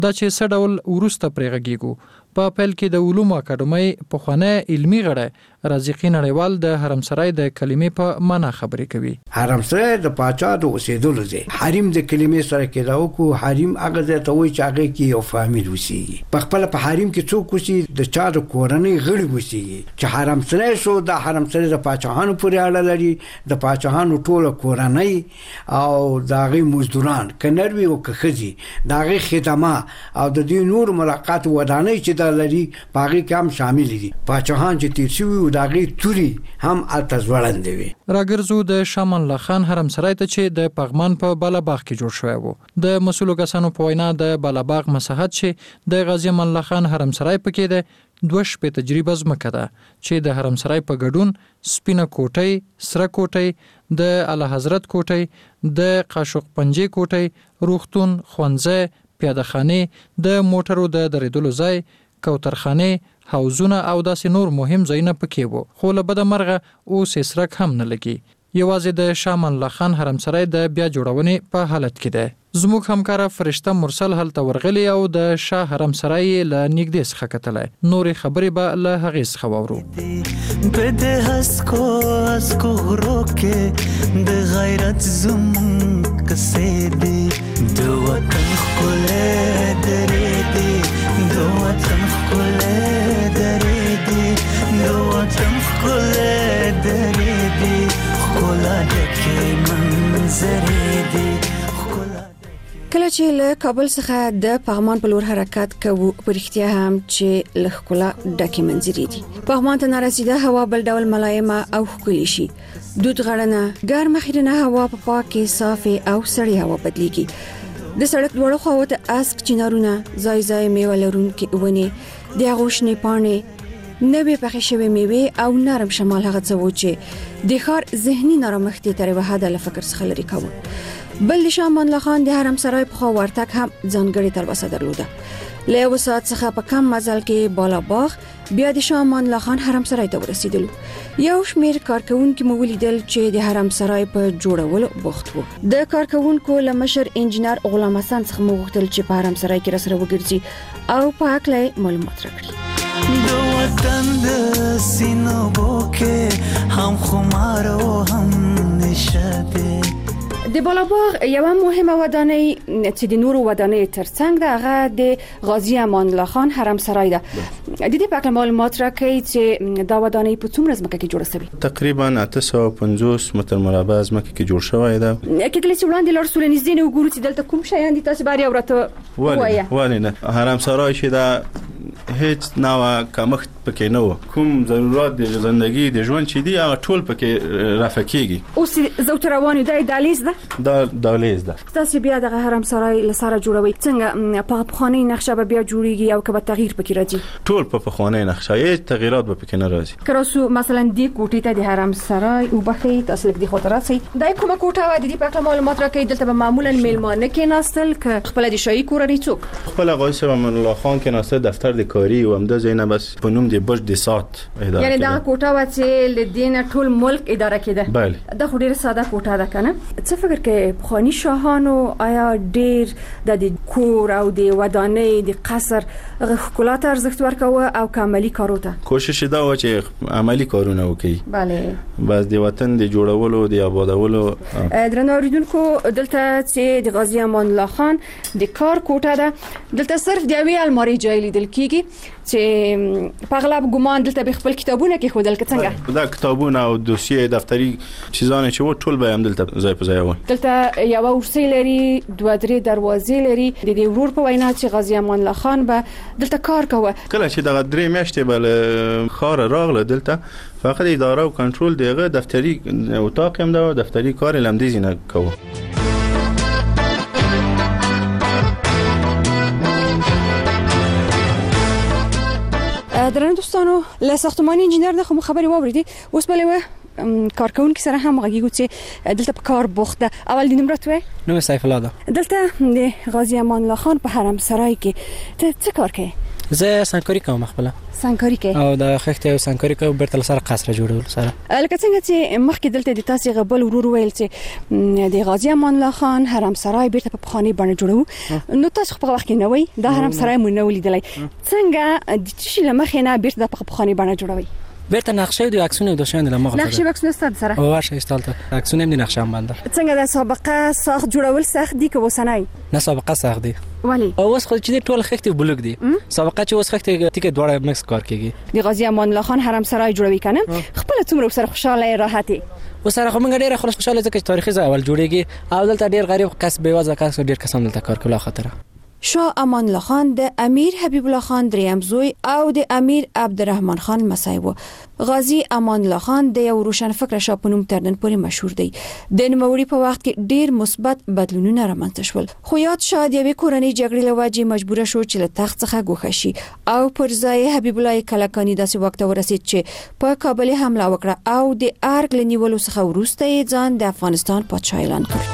دا چې څه ډول وروسته پرې غږیږو. په پیل کې د علومو اکاډمۍ پخوانی علمي غړی رازقي نړیوال د حرمسرای د کلمې په معنا خبرې کوي. حرمسرای د پاچا د اوسېدلو ځای. حریم د کلمې سره کېداو کو حریم هغه ځای ته وایي چې هغه کې یو فامیل اوسېږي. په خپل په حریم کې څوک اوسي د چا د کورنۍ غړي اوسېږي. چې حرمسرای شو د حرمسرای د پاچاهانو پورې اړه لري. د پاچاهانو ټوله کورنۍ او د هغې مزدوران که نر وي او که ښځې د هغې خدمه او د دې نور ملاقات ودانۍ چې دا لري په هغې کې هم شامل دي. پاچاهان چې تیر شوي وو د هغې توري هم هلته ځوړندې وي. راګرځو د شاه امان الله خان حرمسرای ته چې د پغمان په بالاباغ کې جوړ شوی وو. د مسؤلو کسانو په وینا د بالاباغ مساحت چې د غازي امان الله خان حرمسرای پکې ده 2 شپې تجربه ځمکه ده چې د حرمسرای په ګډون سپینه کوټۍ، سره کوټۍ، د اعلی حضرت کوټۍ، د قاشق پنجې کوټۍ، روغتون، ښوونځی، پیاده خانې، د موټرو د درېدلو ځای، کوترخانه، حوزونه او داسې نور مهم ځایونه پکې وو. خو له بده مرغه اوس سرک هم نه لګي. یوازې د شاه امان الله خان حرمسرای د بیا جوړونې په حالت کې ده. زموږ همکار فرشته مرسل هلته ورغلی او د شاه حرمسرای له نږدې څخه کتلی. نورې خبرې به له هغې څخه واورو. بده هسکو هسکو غرو کې د غیرت زمونږ کسې دي د وطن ښکلی درې دي د وطن ښکلی درې دي د وطن ښکلی درې دي ښکلا ډکې منظرې دي. کله چې له کابل څخه د پغمان په لور حرکت کوو په رښتیا هم چې له ښکلا ډکې منظرې دي. پغمان ته نارسیده هوا بل ډول ملایمه او ښکلې شي. دود غړنه ګرمه خیرنه هوا په پاکه صافه او سړې هوا بدلیږي. د سړک دوړو خواو ته اسک چنارونه ځای ځای میوه لرونکي ونې د هغو شنې پاڼې نوې پخې شوې میوې او نرم شمال هغه څه و چې د ښار ذهني نارامښتۍ تر یوه حده له فکر څخه لرې کوو. بل د شاه امان الله خان د حرمسرای په خوا ورتګ هم ځانګړې تلوسه درلوده. له یو ساعت څخه په کم مزل کې بالاباغ بیا د شاه امان الله خان حرمسرای ته ورسېدلو. یو شمیر کارکونکو مو ولیدل چې د حرمسرای په جوړولو بوخت وو. د کارکونکو له مشر انجنیر غلام حسن څخه مو غوښتل چې په حرمسرای کې راسره وګرځي او په هکله معلومات راکړي. د وطن د سینو بوکې هم خمار او هم نشه. د بالاباغ یو مهمه ودانۍ چې د نورو ودانۍ ترڅنګ ده هغه د غازي امان الله خان حرمسرای ده. د دې په اړه معلومات راکړئ چې دا ودانۍ په څومره ځمکه کې جوړه شوې؟ تقریبا 850 متر مربع ځمکه کې جوړ شوی ده. کله چې وړاندې لار سولې نږدې نه وګورو چې دلته کوم شیان دي تاسو باندې اورته وایي. ولې نه حرمسرای چې دا هیڅ نوع کمښت پکې نه و. کوم ضرورت د ژوندۍ د ژوند چې دی هغه ټول پکې رافع کیږي. اوس زو رواني دی دهلیز ده. دا دهلیز ده. تاسو بیا د حرمسرای لساره جوړوي څنګه په پخوانی نقشه به بیا جوړیږي او کبه تغییر پکې راځي؟ ټول په پخوانی نقشه هیڅ تغییرات به پکې نه راځي. کراسو مثلا د کوټې ته د حرمسرای او بخې تاسو د خاطرات سي دای کومه کوټه و د دې په اړه معلومات راکړئ. دلته به معمولا میلمانه کې ناستل ک خپل د شاهي کورنۍ څوک خپل غازي امان الله خان کې ناستل دفتر د کاری او همدا زینه بس په نوم د برج د سات اداره. یعنی دا کوټه و چې لدین ټول ملک اداره کېده. بله دا خو ډیره ساده کوټه ده کنه. څه فکر کې خاني شاهانو آیا ډیر د کور او د ودانۍ د قصر ښکلا ته ارزښت ورکوه او عملی کارو ته کوشش دا و چې عملی کارونه وکړي؟ بله. بس د وطن د جوړولو د آبادولو. درنو اوریدونکو دلته چې د غازي امان الله خان د کار کوټه ده. دلته صرف د یوې الماری ځای لیدل کیږي چې په اغلب ګمان دلته به خپل کتابونه کې خودل څنګه دا کتابونه او دوسیه دفتری چیزانه چې و ټول به هم دلته ځای په ځای و. دلته یو ورسې لري 2-3 دروازې لري. د دې ورور په وینا چې غازي امان الله خان به دلته کار کوي. کله چې دغه 3 میاشتې بل خار راغله دلته فقط اداره او کنټرول دغه دفتری اتاق هم دا دفتری کار لمدیزی نه کوي. درنو دوستانو له ساختماني انجنیر نه خو خبري واوریدي. اوس بلې کارکونکو سره هم غږیږو چې دلته په کار بوخت ده. اول د نمرت وای نو سیف الله ده. دلته د غازي امان الله خان په حرمسرای کې ته څه کار کوي؟ زه سنکاري کوم خپل سنکاري کوي او د خښته او سنکاري کوم برتل سره قصر جوړول سره لکه څنګه چې مخکې دلته د تاسو غبل ورور ویل چې د غازی امان الله خان حرم سرای بیرته په بخاني باندې جوړو نو تاسو په وخت کې نه وای دا حرم سرای مونږ نه ولیدلای څنګه د شي لمخې نه بیرته په بخاني باندې جوړوي بیرته نقشه د عکسونه د شاند لمغه نقشه عکسونه ستاسو سره او واشه استالته عکسونه هم د نقشه باندې څنګه د سابقه ساخت جوړول سخت دي که وسنای نه سابقه سخت دي ولی او اوس خو چې ټول خښته بلوک دي سابقه چې اوس خښته ټیکه دوړه مکس کار کوي د غازی امان الله خان حرم سرای جوړوي کنه خپل څومره سره خوشاله راحتي وسره کوم ډیره خوشاله ځکه تاریخي ځای اول جوړیږي او دلته ډیر غریب کس بیوازه کس ډیر کسان دلته کار کوي خاطر شاه امان الله خان د امیر حبیب الله خان دریم زوی او د امیر عبدالرحمن خان مسای و غازی امان الله خان د یو روشن فکر شاه په نوم تر نن پورې مشهور دی د نوموړي په وخت کې ډیر مثبت بدلونونه رامنځته شول خو یاد شاه د یوې کورنۍ جګړې له وجې مجبور شو چې له تخت څخه ګوښه شي او پر ځای حبیب الله کلکانی داسې وخت ورسید چې په کابل حمله وکړه او د ارګ لنیولو څخه وروسته یې ځان د افغانستان پادشاه اعلان کړ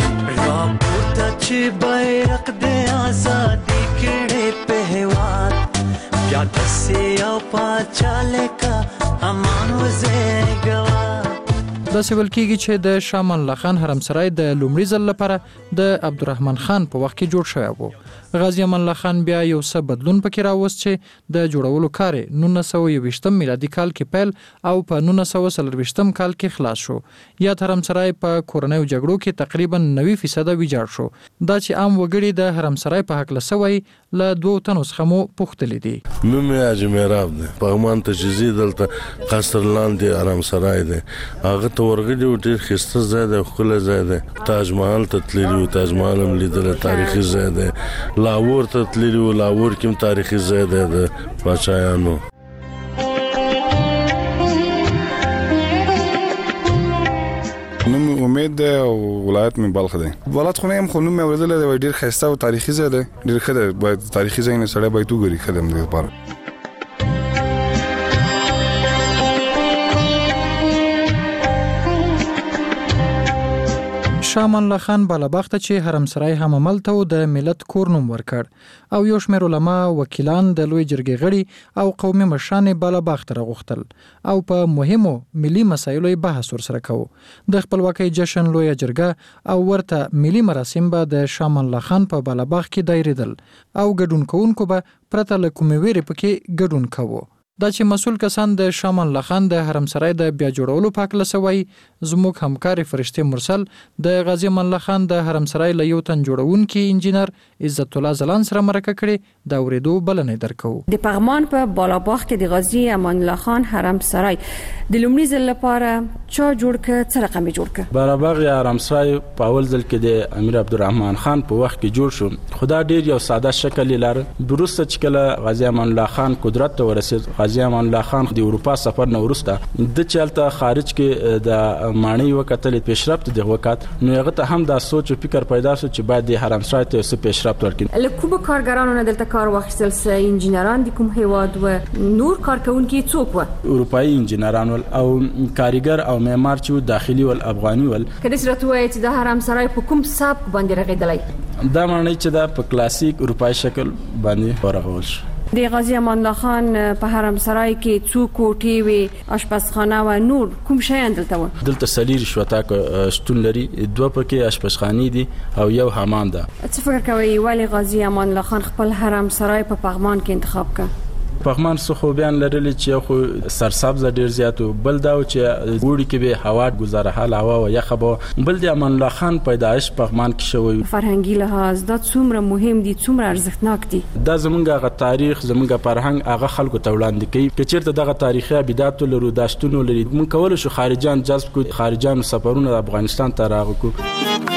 چې بیرق د آزادی کړه په هواد بیا دسه او پاچاله کا امان وزګوا دا سوال کیږي چې د شاه امان الله خان حرم سرای د لومړي ځل لپاره د عبدالرحمن خان په وخت کې جوړ شوی و غازی امان الله خان بیا یو څه بدلون پکې راوست چې د جوړولو کار 1920 میلادي کال کې پیل او په 1940 کال کې خلاص شو یا حرم سرای په کورونیو جګړو کې تقریبا 90% ویجاړ شو دا چې عام وګړي د حرم سرای په حق لسوي له 2 تنو څخه مو پوښتل دي نوم یې اجمیراب دی پغمان ته جزید دلته قصر لاندې حرم سرای دی هغه ته ورغلی ډیر خسته ځای دی خپل ځای دی تاج محل ته تللی تاج محل هم لیدل تاریخي ځای دی لاهور ته تللی و لاهور کې هم تاریخي ځای دی د پاچایانو نوم امید دی او ولایت مې بلخ دی ولایت خو نه هم خو نوم مې ورزله دی ډیر خسته او تاریخي ځای دی ډیر ښه دی باید تاریخي ځای نه سړی باید وګوري ښه دی د لپاره شاه امان الله خان بالاباغ ته چې حرم سرای هم عمل ته د ملت کور نوم ورکړ او یو شمېر علما وکیلان د لوی جرګې غړي او قومي مشران بالاباغ ته راغوښتل او په مهمو ملي مسایلو بحث ورسره کوو د خپلواکۍ جشن لوی جرګه او ورته ملي مراسم به د شاه امان الله خان په بالاباغ کې دایریدل او ګډون کوونکو به پرته له کومې ویرې پکې ګډون کوو دا چې مسؤل کسان د شاه امان الله خان د حرم سرای د بیا جوړولو په اړه لسوي زموږ همکاري فرشته مرسل د غازی امان الله خان د حرم سرای له یو تن جوړونکي انجینر عزت الله زلان سره مرکه کړي دا ورېدو بلنې درکو د پغمان په بالاباغ کې د غازی امان الله خان حرم سرای د لومړي ځل لپاره چا جوړ ک څه رقم جوړ ک بالاباغ یا حرم سرای په اول ځل کې د امیر عبدالرحمن خان په وخت کې جوړ شو خدا ډیر یو ساده شکل لري وروسته چې کله غازی امان الله خان قدرت ته ورسید غازی امان الله خان د اروپا سفر نه ورسته د چلته خارج کې د مانی وکتل پیشرفت د وخت نو هغه ته هم د سوچ او فکر پیدا شو چې باید د حرم سرای ته څه پیشرفت ورکړي له کومه کارګرانو نه دلته کار واخیستل سه انجینران د کوم هیواد و نور کارکونکي څوک و اروپایي انجینران او کاریګر او معمار چې داخلي ول افغاني ول کله چې راځي چې د حرم سرای په کوم ساب باندې رغیدلای دا معنی چې دا په کلاسیک اروپایي شکل باندې ورغول شو د غازی امان الله خان په حرم سرای کې څو کوټې وي آشپزخانه و نور کوم شیان دلته و دلته سلیر شوتا شتون لري دوه پکې آشپزخانه دي او یو حمام ده څه فکر کوي ولی غازی امان الله خان خپل حرم سرای په پغمان کې انتخاب کړ پغمان څه خو بیان لري چې خو سرسبز ډیر زیات بل دا چې وړي کې به هوا گزاره حال هوا او یخ به بل د امان الله خان پیدائش پغمان کې شوی فرهنګي لحاظ دا څومره مهم دي څومره ارزښتناک دي دا زمونږه تاریخ زمونږه فرهنګ هغه خلکو ته وړاندې کوي چې چیرته دغه تاریخي ابدات لرو داشتونو لري مونږ کول شو خارجان جذب کو خارجان سفرونه د افغانستان ته راغلو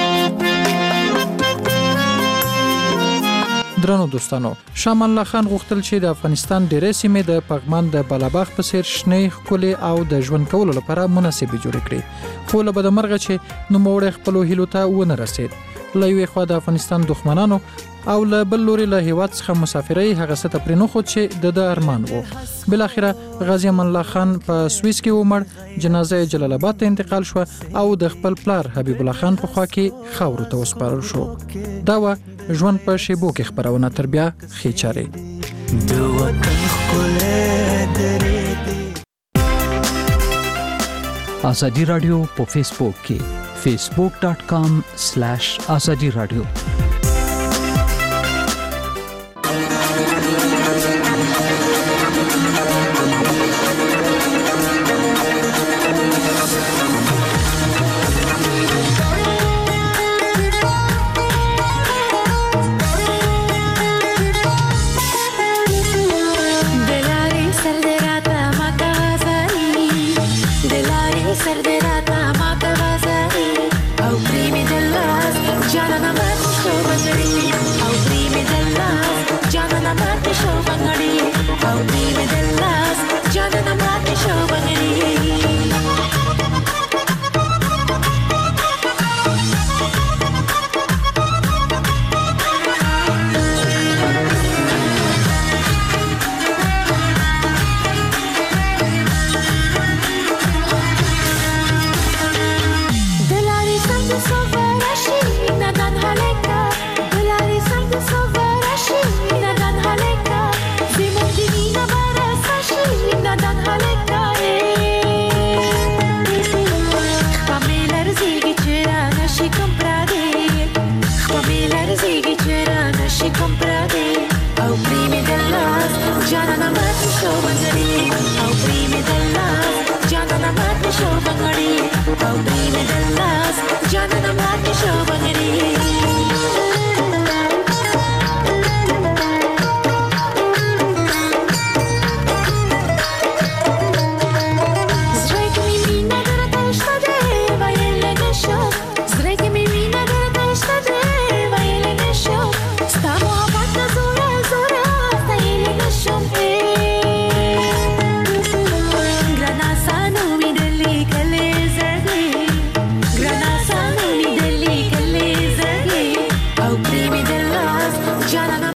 درنو دوستانو شاه امان الله خان غوښتل چې د افغانستان ډېرې سیمې د پغمان د بالاباغ په څیر شنې ښکلې او د ژوند کولو لپاره مناسبې جوړې کړي خو له بدمرغه چې نوموړی خپلو هیلو ته ونه رسید له یوې خوا د افغانستان دښمنانو او له بل لوري له هیواد څخه مسافرۍ هغه څه ته پرې نه ښود چې د ارمان و بالاخره غازی امان الله خان په سویس کې ومړ جنازه یې جلال آباد ته انتقال شو او د خپل پلار حبیب الله خان په خوا کې خاورو ته وسپارل شو دا و ژوند په شیبو کې خبرونه تر بیا خې چارې د وطن ښکلی درې دی. ازادي رادیو په فیسبوک کې facebook.com/azadi radio. Show